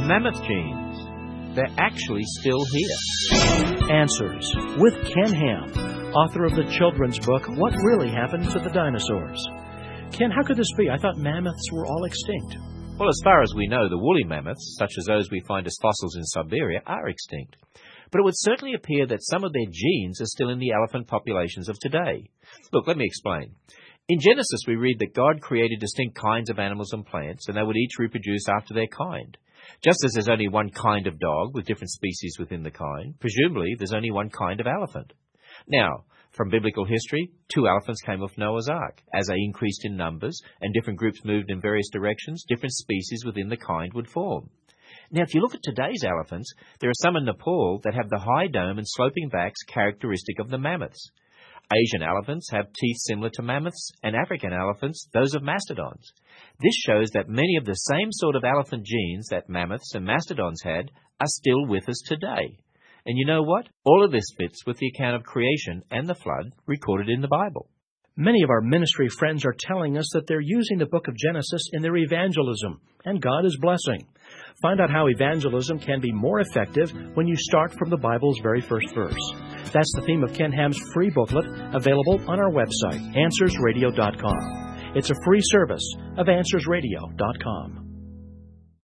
mammoth genes. They're actually still here. Answers with Ken Ham, author of the children's book, What Really Happened to the Dinosaurs. Ken, how could this be? I thought mammoths were all extinct. Well, as far as we know, the woolly mammoths, such as those we find as fossils in Siberia, are extinct. But it would certainly appear that some of their genes are still in the elephant populations of today. Look, let me explain. In Genesis, we read that God created distinct kinds of animals and plants, and they would each reproduce after their kind. Just as there's only one kind of dog with different species within the kind, presumably there's only one kind of elephant. Now, from biblical history, 2 elephants came off Noah's Ark. As they increased in numbers and different groups moved in various directions, different species within the kind would form. Now, if you look at today's elephants, there are some in Nepal that have the high dome and sloping backs characteristic of the mammoths. Asian elephants have teeth similar to mammoths, and African elephants, those of mastodons. This shows that many of the same sort of elephant genes that mammoths and mastodons had are still with us today. And you know what? All of this fits with the account of creation and the flood recorded in the Bible. Many of our ministry friends are telling us that they're using the book of Genesis in their evangelism, and God is blessing. Find out how evangelism can be more effective when you start from the Bible's very first verse. That's the theme of Ken Ham's free booklet, available on our website, AnswersRadio.com. It's a free service of AnswersRadio.com.